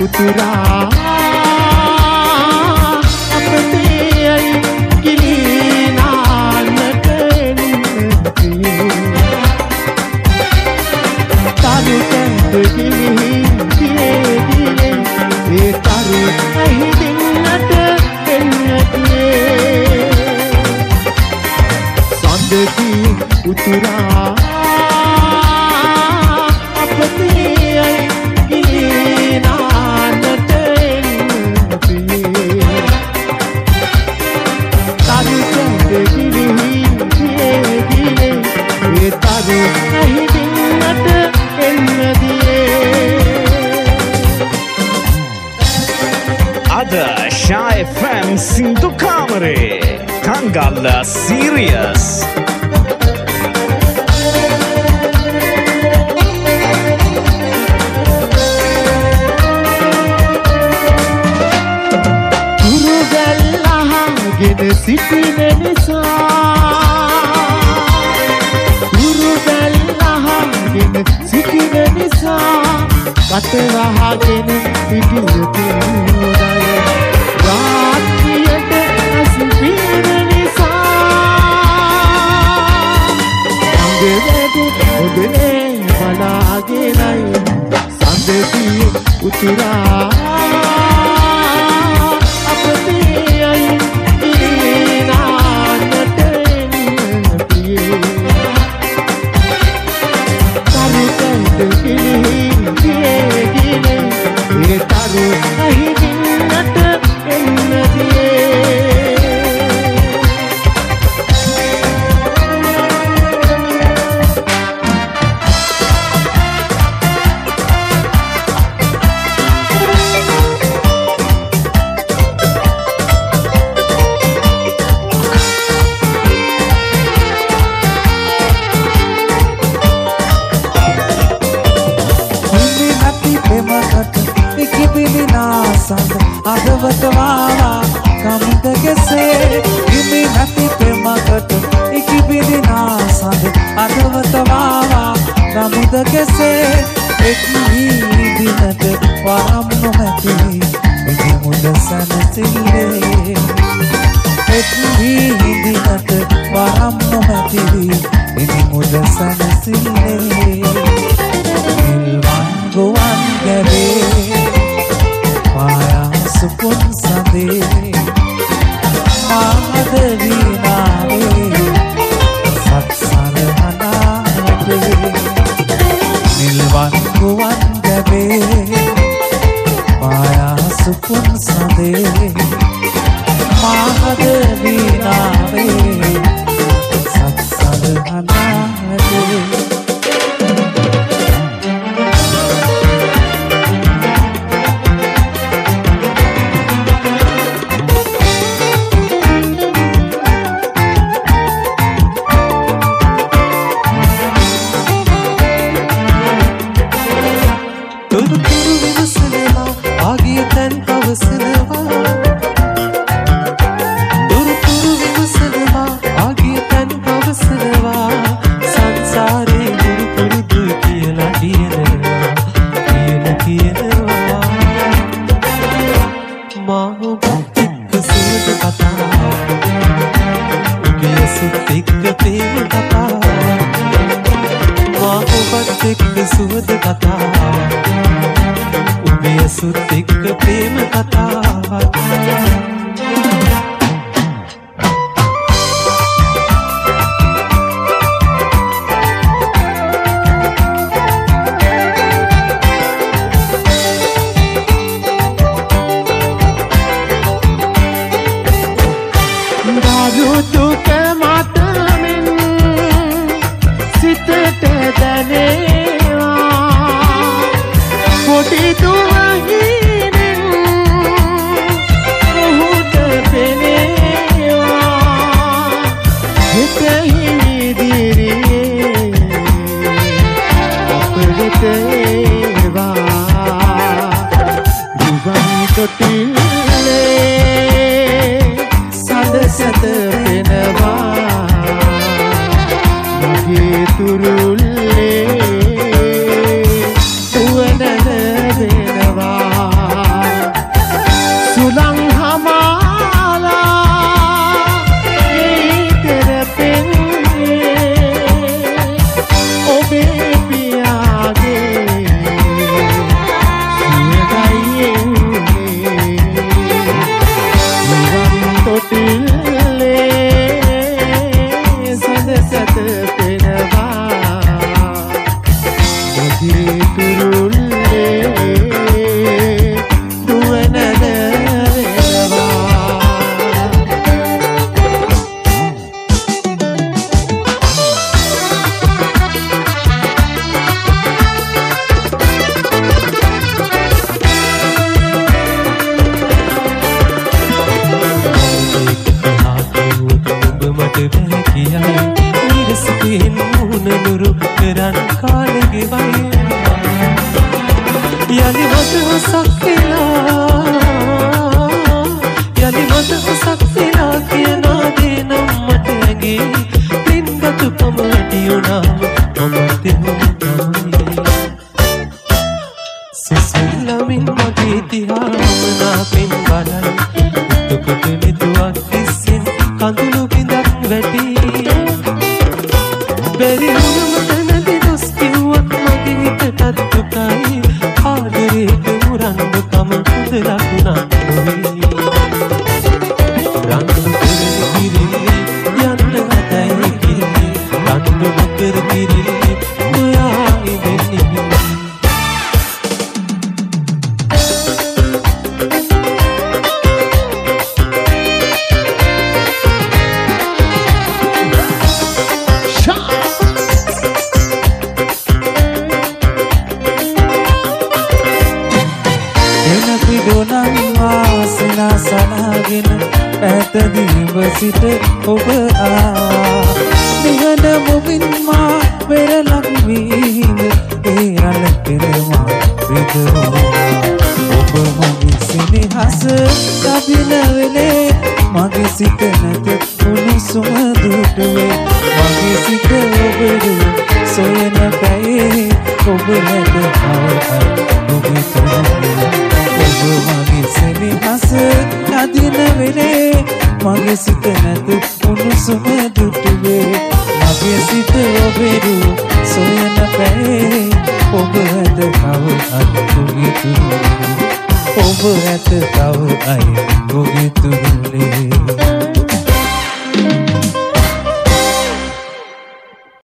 උතුරා අපතේයි කිලිනාන්නට එන්නේ තරු කැඳ කිලි දිනේ දිනේ ඒ තරු ඇහිදින්නට එන්නේ සඳකි උතුරා අපතේයි කිලිනාන්නට එන්නේ තරු කැඳ කිලි දිනේ දිනේ ඒ තරු ඇහිදින්නට අද Sha FM සින්දු කාමරේ කංගල්ල සීරියස් ගෙන සිටින නිසා සිටින නිසා කටවහගෙන පිටියුතුයි රාත්‍රියට අස්පීන නිසා අංගෙදට ඔබනේ බලාගෙනයි සඳකි උතුරා අපතේයි අදවත වාවා කමුද කෙසේ ඉමි නැති ප්‍රේමකට ඉකිබිලිනා සඳ අදවත වාවා කමුද කෙසේ එක් දිනට වරම් නොමැති ඉති මුද සනසිල්ලේ එක් දිනට වරම් නොමැති ඉති මුද සනසිල්ලේ නිල්වන් ගුවන් ගැවේ සුපුන් සඳේ මාදවීනාවේ සත්සරහනාවේ නිල්වන් ගුවන් ගැවේ මායා සුපුන් සඳේ මාදවීනාවේ සත්සරහනාවේ තුරුල්ලේ සුවඳ දෙනවා කියයි නිරසකින් මුණනුරු කරන් කාලෙ වයි යලි මත හසක්ලා යලි මත හසක්ලා කියනා දේ නම් මට ඇගේ ලින්ගතු පමඩි උනාම ඔබ සිසිලමින් මගේ දිහාමනා පෙන් බලයි දුකට නිතුවක් තිස්සෙන් කඳුළු බිඳක් වැටි බැරි වුණම තැනදි දොස් කිව්වත් මගේ හිතටත් දුකයි ආදරේට මුරන්දුකම හොඳ ලකුණක් නොවේ රන්දු පෙරලි කිරිලි යන්න හදයි කිරිලි රන්දු නොකර කිරිලි නොයා ඉදෙන්නේ සලාගෙන ඇතදීව සිට ඔබ නිහඬ මුවින් මා පෙරලක් වීම ඒ රළ පෙරමා රිදවෝ ඔබ මගේ සිනහස ලබින වෙලේ මගේ සිත නැත උණුසුම දුටුවේ මගේ සිත ඔබට සොයන පැයේ ඔබ නැත ඔබේ තුරුවේ ඔබ මගේ සිනහස ලදින වෙලේ මගේ සිත නැත උණුසුම දුටුවේ මගේ සිත ඔබට සොයන පැයේ ඔබ ඇත ඔබේ තුරුවේ ඔබ ඇත තව අය ඔබේ තුරුවේ